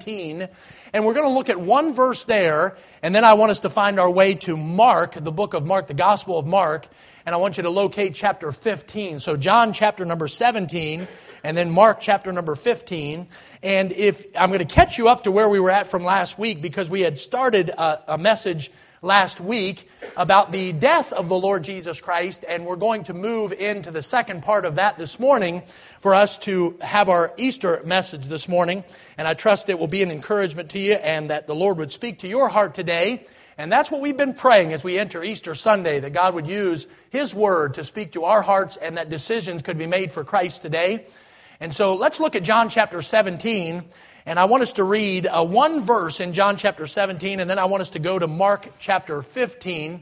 17. And we're going to look at one verse there, and then I want us to find our way to Mark, the book of Mark, the Gospel of Mark, and I want you to locate chapter 15. So John chapter number 17, and then Mark chapter number 15. And if I'm going to catch you up to where we were at from last week, because we had started a message last week about the death of the Lord Jesus Christ, and we're going to move into the second part of that this morning for us to have our Easter message this morning. And I trust it will be an encouragement to you and that the Lord would speak to your heart today. And that's what we've been praying as we enter Easter Sunday, that God would use His Word to speak to our hearts and that decisions could be made for Christ today. And so let's look at John chapter 17. And I want us to read one verse in John chapter 17, and then I want us to go to Mark chapter 15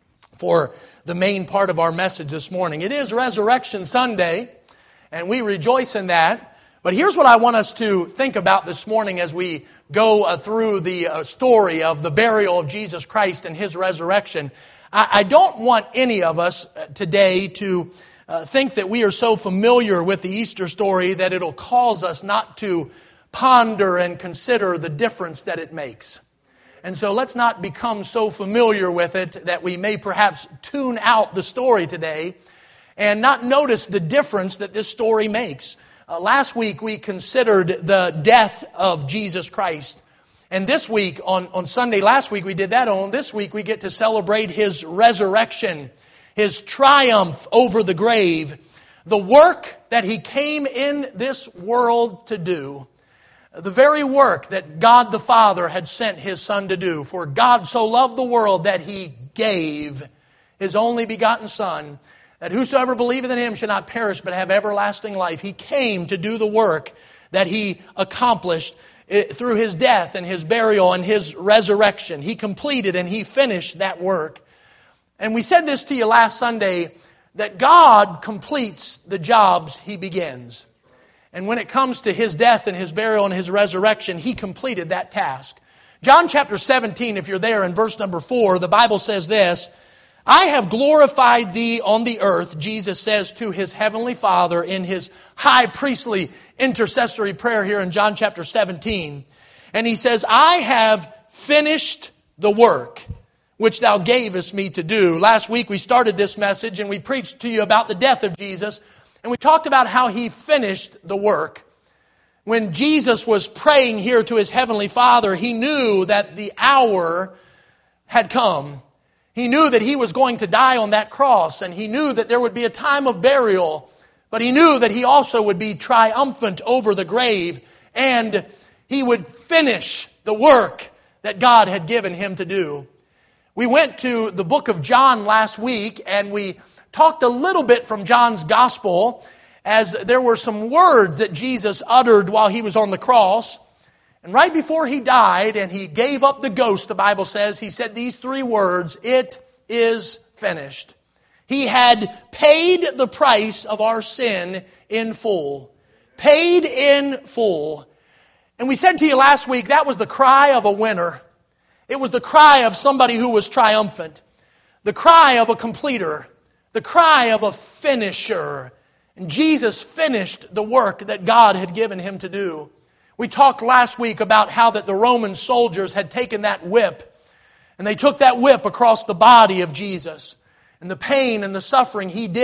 for the main part of our message this morning. It is Resurrection Sunday, and we rejoice in that. But here's what I want us to think about this morning as we go through the story of the burial of Jesus Christ and His resurrection. I don't want any of us today to think that we are so familiar with the Easter story that it'll cause us not to ponder and consider the difference that it makes. And so let's not become so familiar with it that we may perhaps tune out the story today and not notice the difference that this story makes. Last week we considered the death of Jesus Christ. And this week, on Sunday last week we did that. On this week we get to celebrate His resurrection, His triumph over the grave, the work that He came in this world to do. The very work that God the Father had sent His Son to do. For God so loved the world that He gave His only begotten Son, that whosoever believeth in Him shall not perish but have everlasting life. He came to do the work that He accomplished through His death and His burial and His resurrection. He completed and He finished that work. And we said this to you last Sunday, that God completes the jobs He begins. And when it comes to His death and His burial and His resurrection, He completed that task. John chapter 17, if you're there in verse number 4, the Bible says this, I have glorified Thee on the earth, Jesus says to His heavenly Father in His high priestly intercessory prayer here in John chapter 17. And He says, I have finished the work which Thou gavest me to do. Last week we started this message and we preached to you about the death of Jesus. And we talked about how He finished the work. When Jesus was praying here to His heavenly Father, He knew that the hour had come. He knew that He was going to die on that cross, and He knew that there would be a time of burial, but He knew that He also would be triumphant over the grave, and He would finish the work that God had given Him to do. We went to the book of John last week, and we talked a little bit from John's gospel as there were some words that Jesus uttered while He was on the cross. And right before He died and He gave up the ghost, the Bible says, He said these three words, it is finished. He had paid the price of our sin in full. Paid in full. And we said to you last week, that was the cry of a winner. It was the cry of somebody who was triumphant. The cry of a completer. The cry of a finisher. And Jesus finished the work that God had given Him to do. We talked last week about how that the Roman soldiers had taken that whip, and they took that whip across the body of Jesus. And the pain and the suffering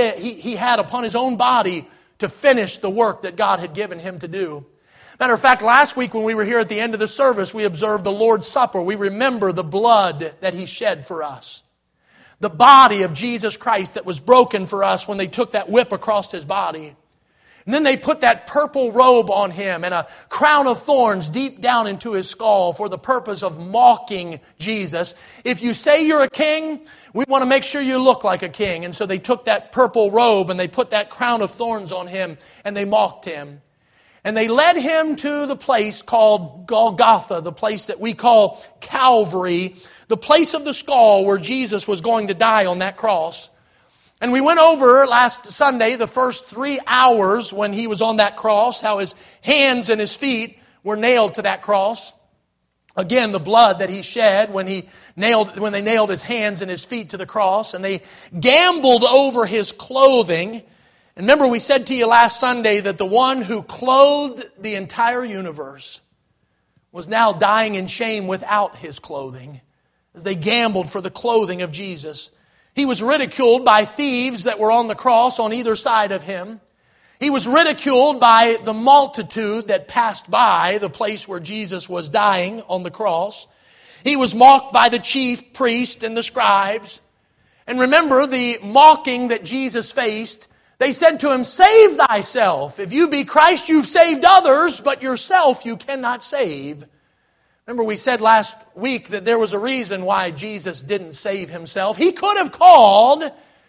he had upon His own body to finish the work that God had given Him to do. Matter of fact, last week when we were here at the end of the service, we observed the Lord's Supper. We remember the blood that He shed for us. The body of Jesus Christ that was broken for us when they took that whip across His body. And then they put that purple robe on Him and a crown of thorns deep down into His skull for the purpose of mocking Jesus. If you say you're a king, we want to make sure you look like a king. And so they took that purple robe and they put that crown of thorns on Him and they mocked Him. And they led Him to the place called Golgotha, the place that we call Calvary, the place of the skull where Jesus was going to die on that cross. And we went over last Sunday, the first 3 hours when He was on that cross, how His hands and His feet were nailed to that cross. Again, the blood that He shed when they nailed His hands and His feet to the cross. And they gambled over His clothing. And remember, we said to you last Sunday that the one who clothed the entire universe was now dying in shame without his clothing, as they gambled for the clothing of Jesus. He was ridiculed by thieves that were on the cross on either side of him. He was ridiculed by the multitude that passed by the place where Jesus was dying on the cross. He was mocked by the chief priests and the scribes. And remember the mocking that Jesus faced. They said to him, "Save thyself. If you be Christ, you've saved others, but yourself you cannot save." Remember we said last week that there was a reason why Jesus didn't save himself. He could have called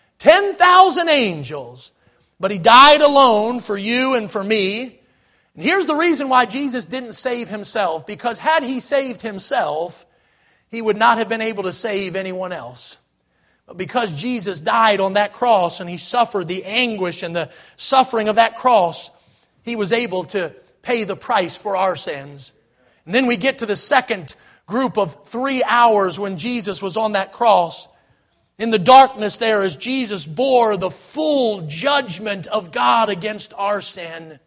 10,000 angels, but he died alone for you and for me. And here's the reason why Jesus didn't save himself. Because had he saved himself, he would not have been able to save anyone else. But because Jesus died on that cross and he suffered the anguish and the suffering of that cross, he was able to pay the price for our sins. And then we get to the second group of 3 hours when Jesus was on that cross. In the darkness there, as Jesus bore the full judgment of God against our sin.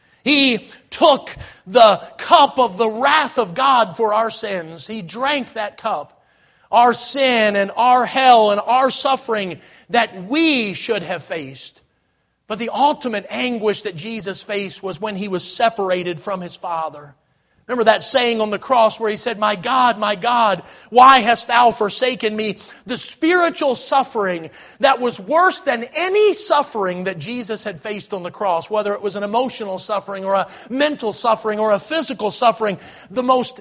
He took the cup of the wrath of God for our sins. He drank that cup. Our sin and our hell and our suffering that we should have faced. But the ultimate anguish that Jesus faced was when he was separated from his Father. Remember that saying on the cross where he said, my God, why hast thou forsaken me?" The spiritual suffering that was worse than any suffering that Jesus had faced on the cross, whether it was an emotional suffering or a mental suffering or a physical suffering, the most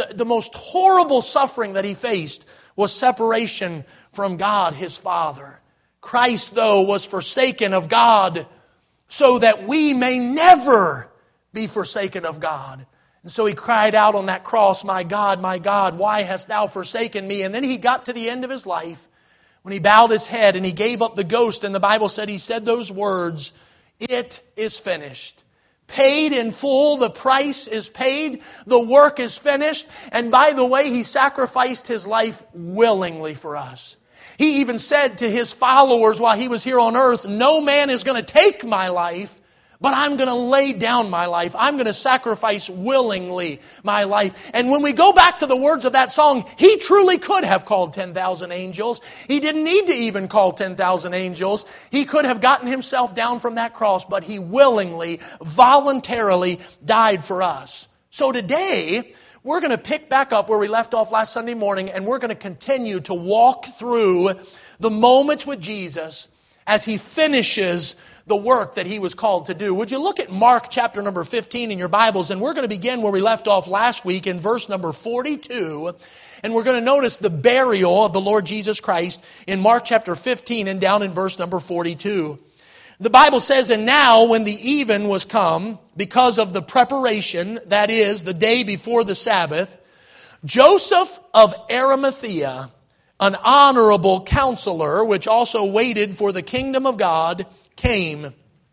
horrible suffering that he faced was separation from God, his Father. Christ, though, was forsaken of God so that we may never be forsaken of God. And so he cried out on that cross, my God, why hast thou forsaken me?" And then he got to the end of his life when he bowed his head and he gave up the ghost. And the Bible said he said those words, "It is finished." Paid in full, the price is paid, the work is finished. And by the way, he sacrificed his life willingly for us. He even said to his followers while he was here on earth, "No man is going to take my life, but I'm going to lay down my life. I'm going to sacrifice willingly my life." And when we go back to the words of that song, he truly could have called 10,000 angels. He didn't need to even call 10,000 angels. He could have gotten himself down from that cross, but he willingly, voluntarily died for us. So today, we're going to pick back up where we left off last Sunday morning, and we're going to continue to walk through the moments with Jesus as he finishes the work that he was called to do. Would you look at Mark chapter number 15 in your Bibles, and we're going to begin where we left off last week in verse number 42, and we're going to notice the burial of the Lord Jesus Christ in Mark chapter 15 and down in verse number 42. The Bible says, "And now when the even was come, because of the preparation, that is, the day before the Sabbath, Joseph of Arimathea, an honorable counselor, which also waited for the kingdom of God, came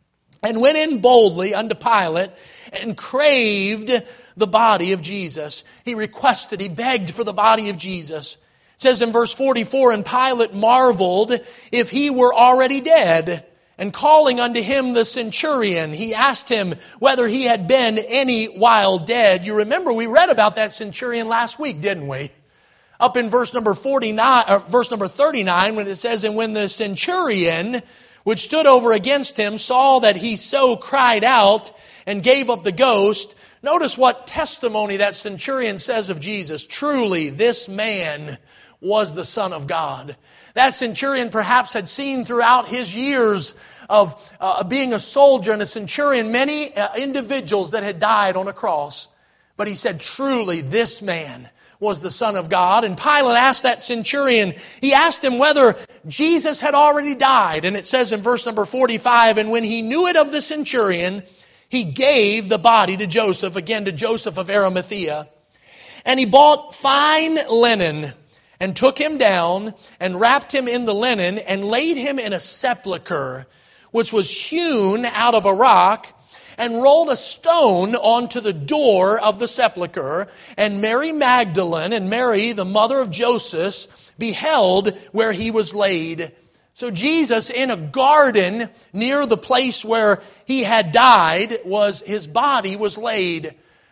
and went in boldly unto Pilate and craved the body of Jesus." He requested, he begged for the body of Jesus. It says in verse 44, "And Pilate marveled if he were already dead. And calling unto him the centurion, he asked him whether he had been any while dead." You remember we read about that centurion last week, didn't we? Up in verse number 49, or verse number 39, when it says, "And when the centurion which stood over against him saw that he so cried out and gave up the ghost," notice what testimony that centurion says of Jesus. "Truly, this man was the Son of God." That centurion perhaps had seen throughout his years of being a soldier and a centurion many individuals that had died on a cross. But he said, "Truly, this man was the Son of God." And Pilate asked that centurion, he asked him whether Jesus had already died. And it says in verse number 45, "And when he knew it of the centurion, he gave the body to Joseph," again to Joseph of Arimathea. "And he bought fine linen and took him down and wrapped him in the linen and laid him in a sepulchre, which was hewn out of a rock, and rolled a stone onto the door of the sepulchre. And Mary Magdalene and Mary, the mother of Joseph, beheld where he was laid." So Jesus, in a garden near the place where he had died, his body was laid.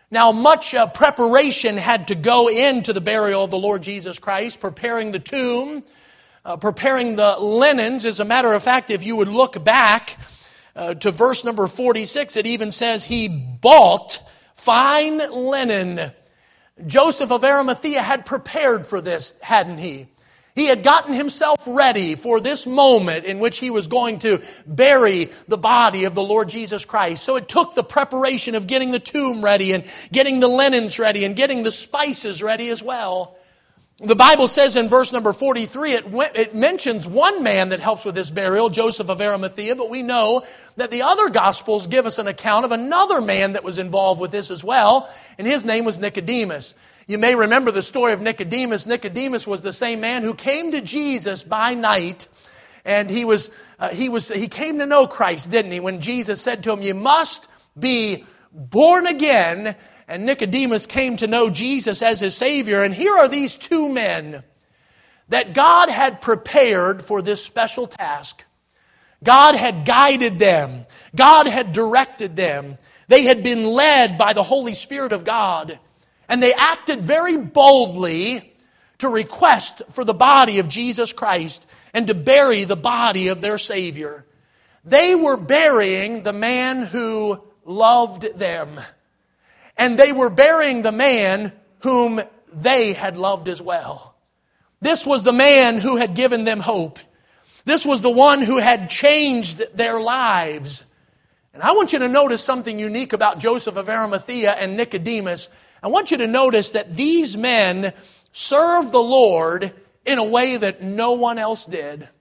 Now, much preparation had to go into the burial of the Lord Jesus Christ, preparing the tomb, preparing the linens. As a matter of fact, if you would look back to verse number 46, it even says he bought fine linen. Joseph of Arimathea had prepared for this, hadn't he? He had gotten himself ready for this moment in which he was going to bury the body of the Lord Jesus Christ. So it took the preparation of getting the tomb ready and getting the linens ready and getting the spices ready as well. The Bible says in verse number 43, it mentions one man that helps with this burial, Joseph of Arimathea, but we know that the other Gospels give us an account of another man that was involved with this as well, and his name was Nicodemus. You may remember the story of Nicodemus. Nicodemus was the same man who came to Jesus by night, and he came to know Christ, didn't he? When Jesus said to him, "You must be born again," and Nicodemus came to know Jesus as his Savior. And here are these two men that God had prepared for this special task. God had guided them. God had directed them. They had been led by the Holy Spirit of God. And they acted very boldly to request for the body of Jesus Christ and to bury the body of their Savior. They were burying the man who loved them. And they were burying the man whom they had loved as well. This was the man who had given them hope. This was the one who had changed their lives. And I want you to notice something unique about Joseph of Arimathea and Nicodemus. I want you to notice that these men served the Lord in a way that no one else did.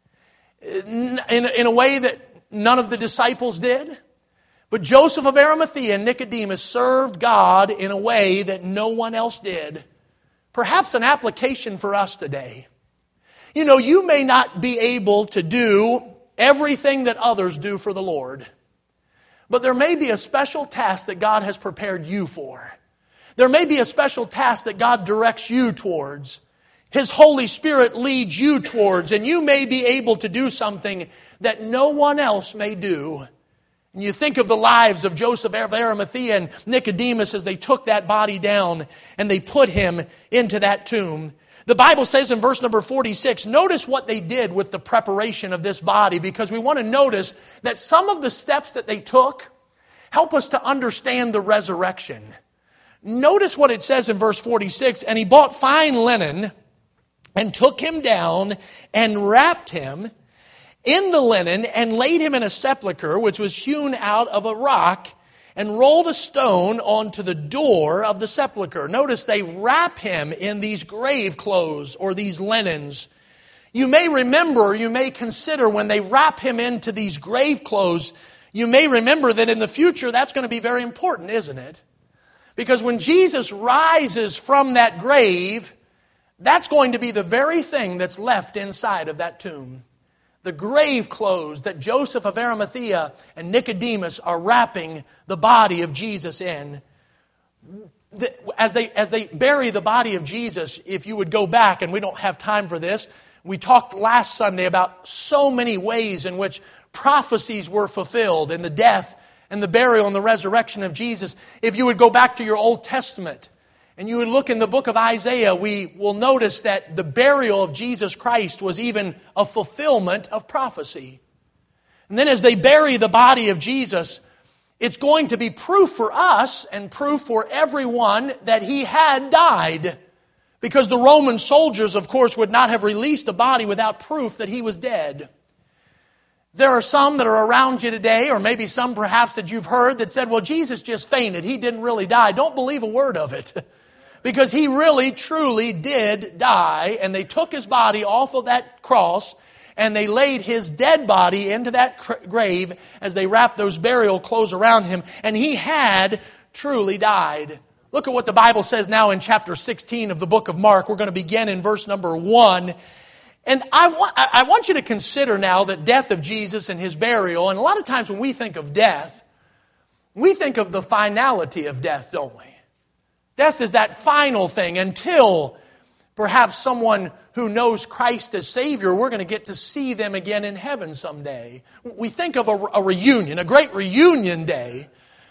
In a way that none of the disciples did. But Joseph of Arimathea and Nicodemus served God in a way that no one else did. Perhaps an application for us today. You know, you may not be able to do everything that others do for the Lord. But there may be a special task that God has prepared you for. There may be a special task that God directs you towards. His Holy Spirit leads you towards, and you may be able to do something that no one else may do. And you think of the lives of Joseph of Arimathea and Nicodemus as they took that body down and they put him into that tomb. The Bible says in verse number 46, notice what they did with the preparation of this body, because we want to notice that some of the steps that they took help us to understand the resurrection. Notice what it says in verse 46, and he bought fine linen and took him down and wrapped him in the linen and laid him in a sepulchre which was hewn out of a rock and rolled a stone onto the door of the sepulchre. Notice they wrap him in these grave clothes or these linens. You may remember, you may consider when they wrap him into these grave clothes, you may remember that in the future that's going to be very important, isn't it? Because when Jesus rises from that grave, that's going to be the very thing that's left inside of that tomb. The grave clothes that Joseph of Arimathea and Nicodemus are wrapping the body of Jesus in. As they bury the body of Jesus, if you would go back, and we don't have time for this, we talked last Sunday about so many ways in which prophecies were fulfilled in the death and the burial and the resurrection of Jesus. If you would go back to your Old Testament and you would look in the book of Isaiah, we will notice that the burial of Jesus Christ was even a fulfillment of prophecy. And then as they bury the body of Jesus, it's going to be proof for us and proof for everyone that he had died. Because the Roman soldiers, of course, would not have released a body without proof that he was dead. There are some that are around you today, or maybe some perhaps that you've heard that said, well, Jesus just fainted. He didn't really die. Don't believe a word of it. Because he really, truly did die. And they took his body off of that cross and they laid his dead body into that grave as they wrapped those burial clothes around him. And he had truly died. Look at what the Bible says now in chapter 16 of the book of Mark. We're going to begin in verse number 1. And I want you to consider now the death of Jesus and his burial. And a lot of times when we think of death, we think of the finality of death, don't we? Death is that final thing until perhaps someone who knows Christ as Savior, we're going to get to see them again in heaven someday. We think of a reunion, a great reunion day.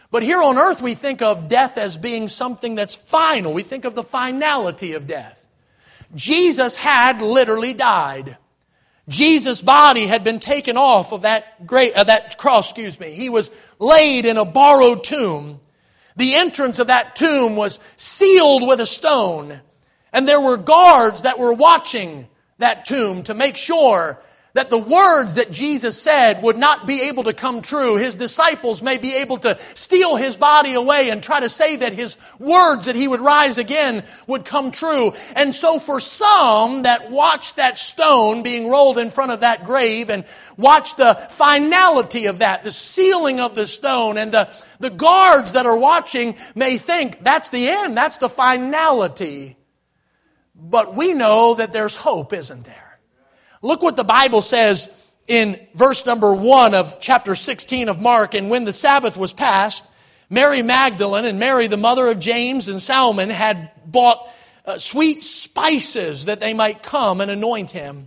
But here on earth we think of death as being something that's final. We think of the finality of death. Jesus had literally died. Jesus' body had been taken off of that cross. He was laid in a borrowed tomb. The entrance of that tomb was sealed with a stone. And there were guards that were watching that tomb to make sure that the words that Jesus said would not be able to come true. His disciples may be able to steal His body away and try to say that His words that He would rise again would come true. And so for some that watched that stone being rolled in front of that grave and watched the finality of that, the sealing of the stone, and the guards that are watching may think that's the end, that's the finality. But we know that there's hope, isn't there? Look what the Bible says in verse number 1 of chapter 16 of Mark. And when the Sabbath was passed, Mary Magdalene and Mary, the mother of James and Salmon, had bought sweet spices that they might come and anoint Him.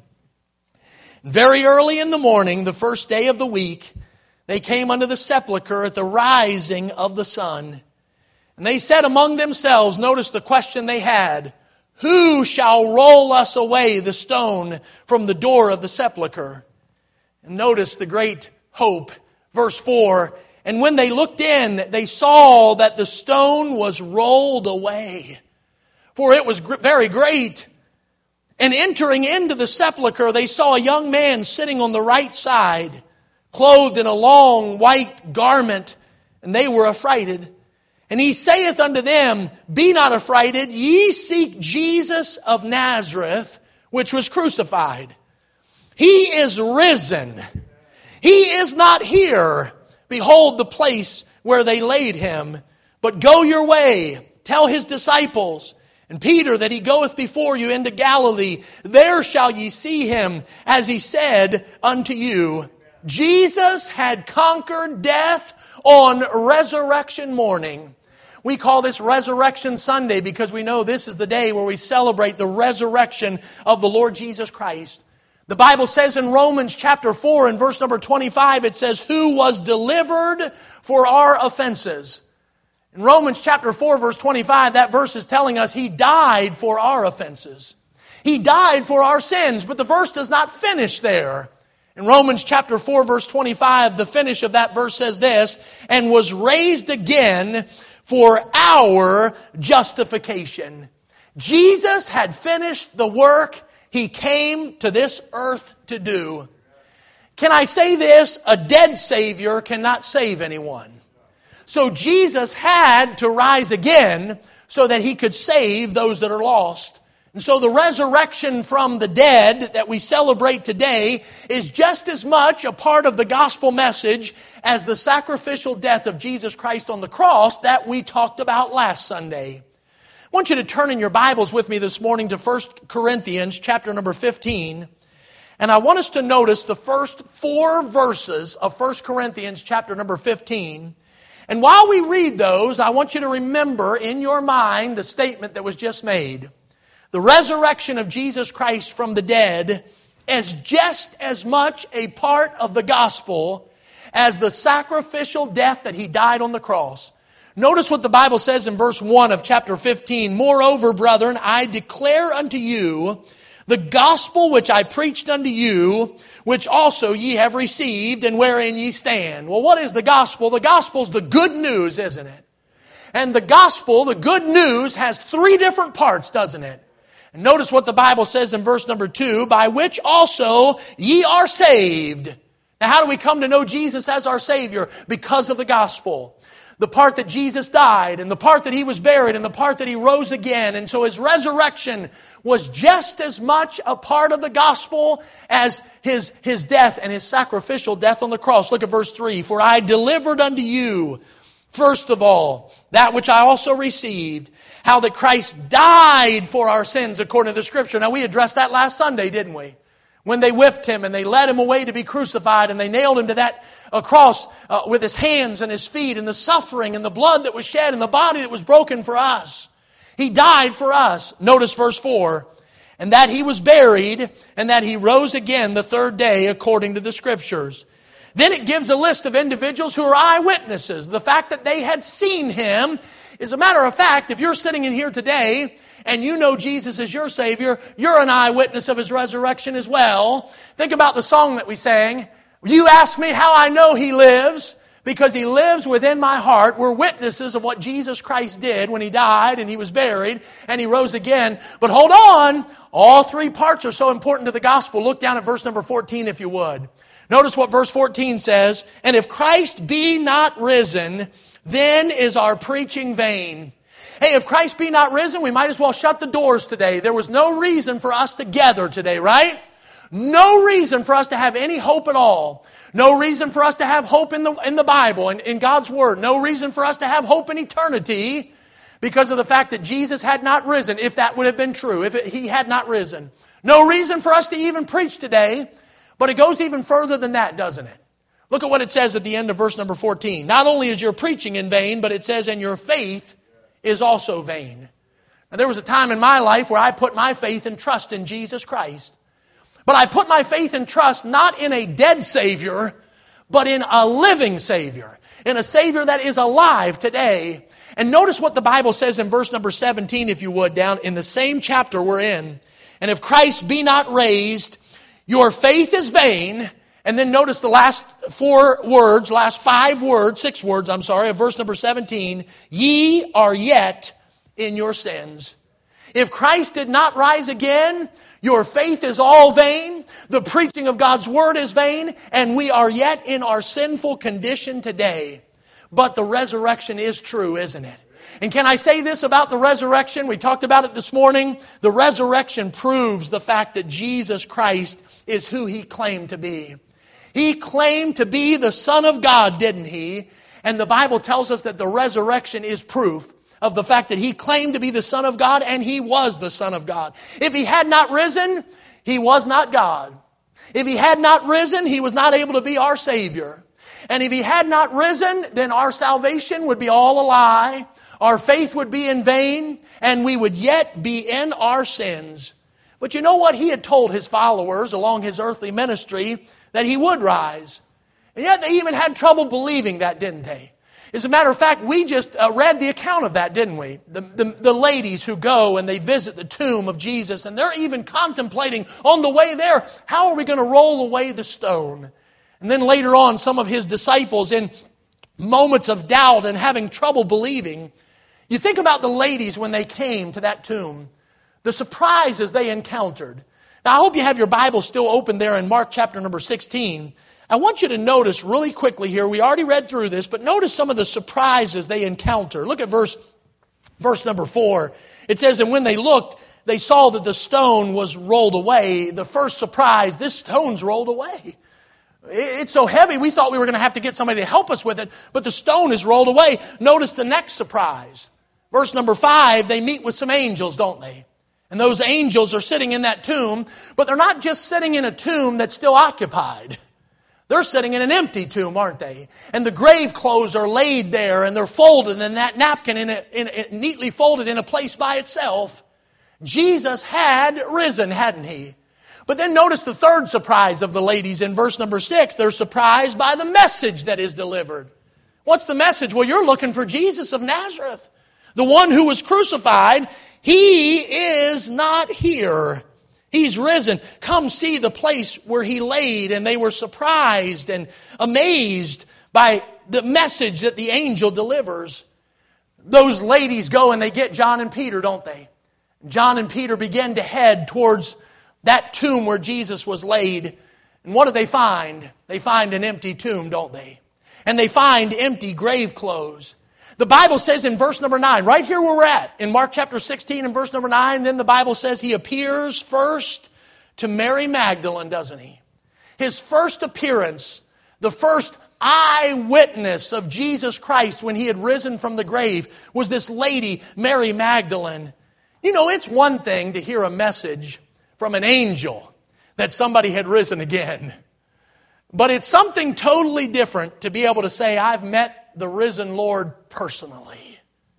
Very early in the morning, the first day of the week, they came unto the sepulchre at the rising of the sun. And they said among themselves, notice the question they had, who shall roll us away the stone from the door of the sepulchre? And notice the great hope. Verse 4, and when they looked in, they saw that the stone was rolled away, for it was very great. And entering into the sepulchre, they saw a young man sitting on the right side, clothed in a long white garment, and they were affrighted. And He saith unto them, be not affrighted, ye seek Jesus of Nazareth, which was crucified. He is risen. He is not here. Behold the place where they laid Him. But go your way, tell His disciples, and Peter that He goeth before you into Galilee. There shall ye see Him, as He said unto you. Jesus had conquered death on resurrection morning. We call this Resurrection Sunday because we know this is the day where we celebrate the resurrection of the Lord Jesus Christ. The Bible says in Romans chapter 4 and verse number 25, it says, who was delivered for our offenses. In Romans chapter 4 verse 25, that verse is telling us He died for our offenses. He died for our sins, but the verse does not finish there. In Romans chapter 4 verse 25, the finish of that verse says this, and was raised again for our justification. Jesus had finished the work He came to this earth to do. Can I say this? A dead Savior cannot save anyone. So Jesus had to rise again so that He could save those that are lost. And so the resurrection from the dead that we celebrate today is just as much a part of the gospel message as the sacrificial death of Jesus Christ on the cross that we talked about last Sunday. I want you to turn in your Bibles with me this morning to 1 Corinthians chapter number 15. And I want us to notice the first 4 verses of 1 Corinthians chapter number 15. And while we read those, I want you to remember in your mind the statement that was just made. The resurrection of Jesus Christ from the dead is just as much a part of the gospel as the sacrificial death that He died on the cross. Notice what the Bible says in verse 1 of chapter 15. Moreover, brethren, I declare unto you the gospel which I preached unto you, which also ye have received, and wherein ye stand. Well, what is the gospel? The gospel is the good news, isn't it? And the gospel, the good news, has 3 different parts, doesn't it? And notice what the Bible says in verse number 2, by which also ye are saved. Now, how do we come to know Jesus as our Savior? Because of the gospel. The part that Jesus died, and the part that He was buried, and the part that He rose again. And so His resurrection was just as much a part of the gospel as His death and His sacrificial death on the cross. Look at verse 3. For I delivered unto you, first of all, that which I also received, how that Christ died for our sins according to the Scripture. Now, we addressed that last Sunday, didn't we? When they whipped Him and they led Him away to be crucified and they nailed Him to that cross with His hands and His feet, and the suffering and the blood that was shed and the body that was broken for us. He died for us. Notice verse 4. And that He was buried and that He rose again the 3rd day according to the Scriptures. Then it gives a list of individuals who are eyewitnesses. The fact that they had seen Him. As a matter of fact, if you're sitting in here today and you know Jesus is your Savior, you're an eyewitness of His resurrection as well. Think about the song that we sang. You ask me how I know He lives. Because He lives within my heart. We're witnesses of what Jesus Christ did when He died and He was buried and He rose again. But hold on. All three parts are so important to the gospel. Look down at verse number 14 if you would. Notice what verse 14 says. And if Christ be not risen, then is our preaching vain. Hey, if Christ be not risen, we might as well shut the doors today. There was no reason for us to gather today, right? No reason for us to have any hope at all. No reason for us to have hope in the Bible and in God's Word. No reason for us to have hope in eternity because of the fact that Jesus had not risen, if that would have been true, if He had not risen. No reason for us to even preach today, but it goes even further than that, doesn't it? Look at what it says at the end of verse number 14. Not only is your preaching in vain, but it says, and your faith is also vain. Now, there was a time in my life where I put my faith and trust in Jesus Christ. But I put my faith and trust not in a dead Savior, but in a living Savior. In a Savior that is alive today. And notice what the Bible says in verse number 17, if you would, down in the same chapter we're in. And if Christ be not raised, your faith is vain. And then notice the last six words, of verse number 17. Ye are yet in your sins. If Christ did not rise again, your faith is all vain. The preaching of God's Word is vain. And we are yet in our sinful condition today. But the resurrection is true, isn't it? And can I say this about the resurrection? We talked about it this morning. The resurrection proves the fact that Jesus Christ is who He claimed to be. He claimed to be the Son of God, didn't He? And the Bible tells us that the resurrection is proof of the fact that He claimed to be the Son of God, and He was the Son of God. If He had not risen, He was not God. If He had not risen, He was not able to be our Savior. And if He had not risen, then our salvation would be all a lie, our faith would be in vain, and we would yet be in our sins. But you know what? He had told His followers along His earthly ministry that He would rise. And yet they even had trouble believing that, didn't they? As a matter of fact, we just read the account of that, didn't we? The ladies who go and they visit the tomb of Jesus, and they're even contemplating on the way there, how are we going to roll away the stone? And then later on, some of His disciples, in moments of doubt and having trouble believing, you think about the ladies when they came to that tomb, the surprises they encountered. Now, I hope you have your Bible still open there in Mark chapter number 16. I want you to notice really quickly here, we already read through this, but notice some of the surprises they encounter. Look at verse number 4. It says, and when they looked, they saw that the stone was rolled away. The first surprise, this stone's rolled away. It's so heavy, we thought we were going to have to get somebody to help us with it, but the stone is rolled away. Notice the next surprise. Verse number 5, they meet with some angels, don't they? And those angels are sitting in that tomb, but they're not just sitting in a tomb that's still occupied. They're sitting in an empty tomb, aren't they? And the grave clothes are laid there, and they're folded, and that napkin neatly folded in a place by itself. Jesus had risen, hadn't He? But then notice the third surprise of the ladies in verse number 6. They're surprised by the message that is delivered. What's the message? Well, you're looking for Jesus of Nazareth, the one who was crucified. He is not here. He's risen. Come see the place where He laid. And they were surprised and amazed by the message that the angel delivers. Those ladies go and they get John and Peter, don't they? John and Peter begin to head towards that tomb where Jesus was laid. And what do they find? They find an empty tomb, don't they? And they find empty grave clothes. The Bible says in verse number 9, right here where we're at, in Mark chapter 16 and verse number 9, then the Bible says He appears first to Mary Magdalene, doesn't He? His first appearance, the first eyewitness of Jesus Christ when He had risen from the grave was this lady, Mary Magdalene. You know, it's one thing to hear a message from an angel that somebody had risen again. But it's something totally different to be able to say, I've met the risen Lord personally.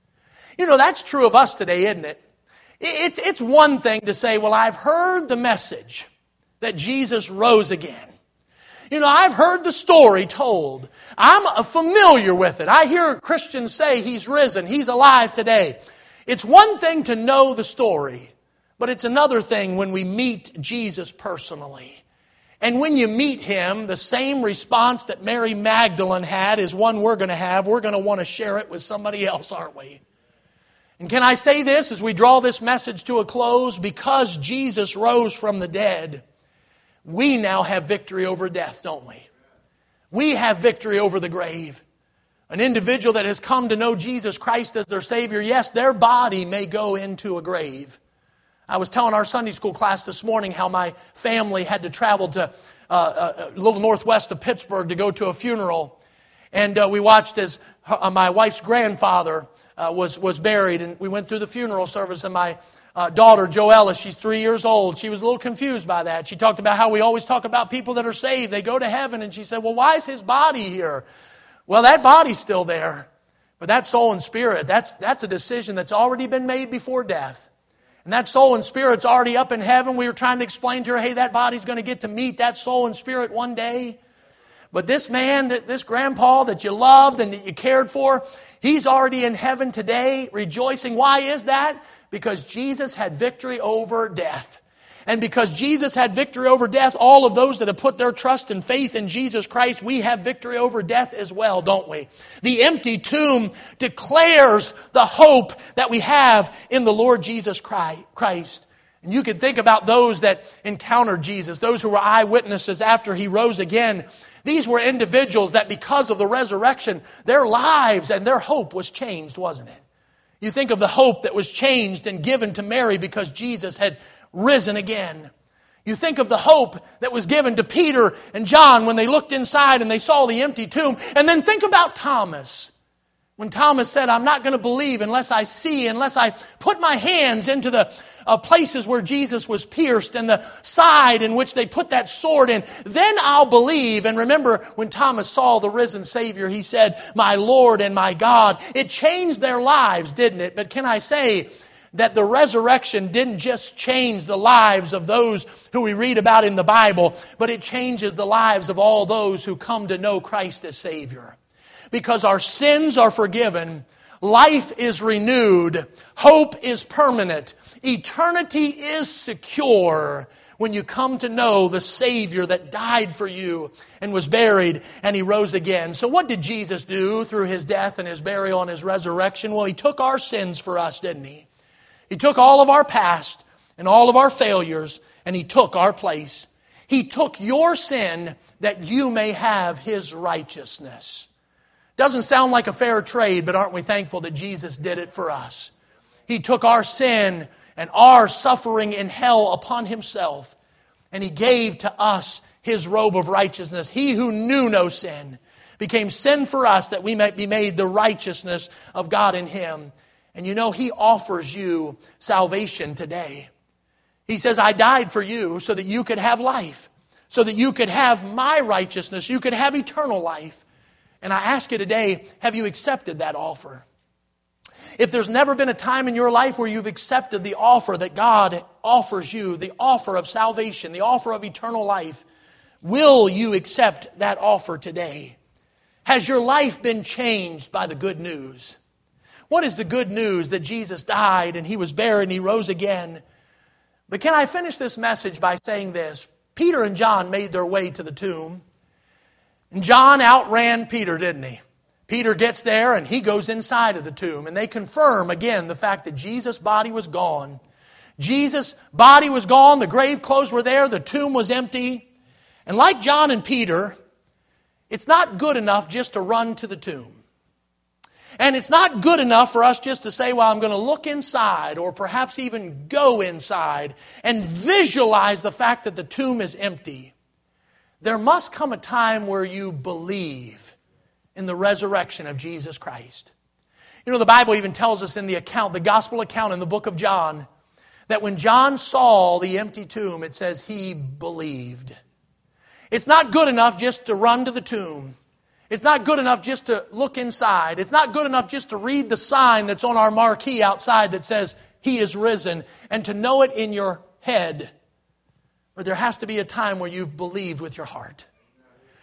You know, that's true of us today, isn't it? It's one thing to say, well, I've heard the message that Jesus rose again. You know, I've heard the story told. I'm familiar with it. I hear Christians say He's risen, He's alive today. It's one thing to know the story, but it's another thing when we meet Jesus personally. And when you meet Him, the same response that Mary Magdalene had is one we're going to have. We're going to want to share it with somebody else, aren't we? And can I say this as we draw this message to a close? Because Jesus rose from the dead, we now have victory over death, don't we? We have victory over the grave. An individual that has come to know Jesus Christ as their Savior, yes, their body may go into a grave. I was telling our Sunday school class this morning how my family had to travel to a little northwest of Pittsburgh to go to a funeral. And we watched as my wife's grandfather was buried. And we went through the funeral service. And my daughter, Joella, she's 3 years old. She was a little confused by that. She talked about how we always talk about people that are saved. They go to heaven. And she said, well, why is his body here? Well, that body's still there. But that soul and spirit, that's a decision that's already been made before death. And that soul and spirit's already up in heaven. We were trying to explain to her, hey, that body's going to get to meet that soul and spirit one day. But this man, this grandpa that you loved and that you cared for, he's already in heaven today rejoicing. Why is that? Because Jesus had victory over death. And because Jesus had victory over death, all of those that have put their trust and faith in Jesus Christ, we have victory over death as well, don't we? The empty tomb declares the hope that we have in the Lord Jesus Christ. And you can think about those that encountered Jesus, those who were eyewitnesses after He rose again. These were individuals that because of the resurrection, their lives and their hope was changed, wasn't it? You think of the hope that was changed and given to Mary because Jesus had risen again. You think of the hope that was given to Peter and John when they looked inside and they saw the empty tomb. And then think about Thomas. When Thomas said, I'm not going to believe unless I see, unless I put my hands into the places where Jesus was pierced and the side in which they put that sword in, then I'll believe. And remember, when Thomas saw the risen Savior, he said, my Lord and my God. It changed their lives, didn't it? But can I say that the resurrection didn't just change the lives of those who we read about in the Bible, but it changes the lives of all those who come to know Christ as Savior. Because our sins are forgiven, life is renewed, hope is permanent, eternity is secure when you come to know the Savior that died for you and was buried and He rose again. So what did Jesus do through His death and His burial and His resurrection? Well, He took our sins for us, didn't He? He took all of our past and all of our failures, and He took our place. He took your sin that you may have His righteousness. Doesn't sound like a fair trade, but aren't we thankful that Jesus did it for us? He took our sin and our suffering in hell upon Himself, and He gave to us His robe of righteousness. He who knew no sin became sin for us that we might be made the righteousness of God in Him. And you know, He offers you salvation today. He says, I died for you so that you could have life, so that you could have my righteousness, you could have eternal life. And I ask you today, have you accepted that offer? If there's never been a time in your life where you've accepted the offer that God offers you, the offer of salvation, the offer of eternal life, will you accept that offer today? Has your life been changed by the good news? What is the good news? That Jesus died and He was buried and He rose again. But can I finish this message by saying this? Peter and John made their way to the tomb. And John outran Peter, didn't he? Peter gets there and he goes inside of the tomb. And they confirm again the fact that Jesus' body was gone. Jesus' body was gone. The grave clothes were there. The tomb was empty. And like John and Peter, it's not good enough just to run to the tomb. And it's not good enough for us just to say, well, I'm going to look inside or perhaps even go inside and visualize the fact that the tomb is empty. There must come a time where you believe in the resurrection of Jesus Christ. You know, the Bible even tells us in the account, the gospel account in the book of John, that when John saw the empty tomb, it says he believed. It's not good enough just to run to the tomb. It's not good enough just to look inside. It's not good enough just to read the sign that's on our marquee outside that says, He is risen, and to know it in your head. But there has to be a time where you've believed with your heart.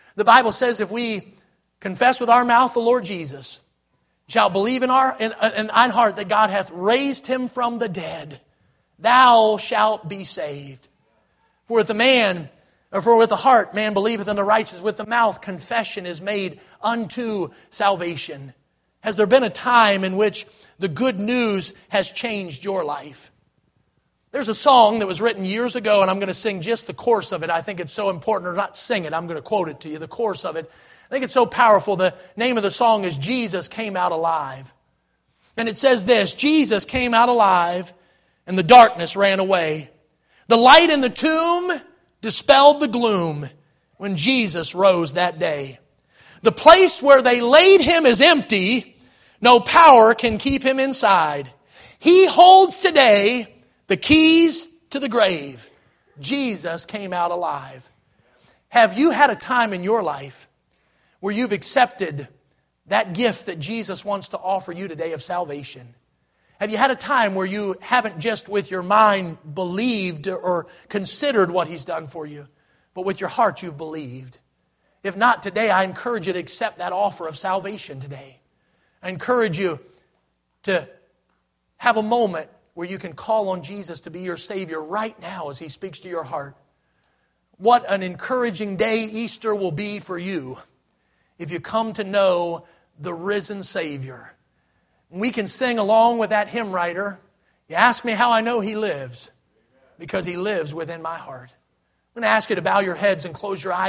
The Bible says if we confess with our mouth the Lord Jesus, shall believe in thine heart that God hath raised him from the dead, thou shalt be saved. For with the heart man believeth unto righteousness, with the mouth confession is made unto salvation. Has there been a time in which the good news has changed your life? There's a song that was written years ago, and I'm going to sing just the chorus of it. I think it's so important, or not sing it, I'm going to quote it to you, the chorus of it. I think it's so powerful. The name of the song is Jesus Came Out Alive. And it says this: Jesus came out alive, and the darkness ran away. The light in the tomb dispelled the gloom when Jesus rose that day. The place where they laid him is empty. No power can keep him inside. He holds today the keys to the grave. Jesus came out alive. Have you had a time in your life where you've accepted that gift that Jesus wants to offer you today of salvation? Have you had a time where you haven't just with your mind believed or considered what He's done for you, but with your heart you've believed? If not today, I encourage you to accept that offer of salvation today. I encourage you to have a moment where you can call on Jesus to be your Savior right now as He speaks to your heart. What an encouraging day Easter will be for you if you come to know the risen Savior. We can sing along with that hymn writer. You ask me how I know He lives, because He lives within my heart. I'm going to ask you to bow your heads and close your eyes.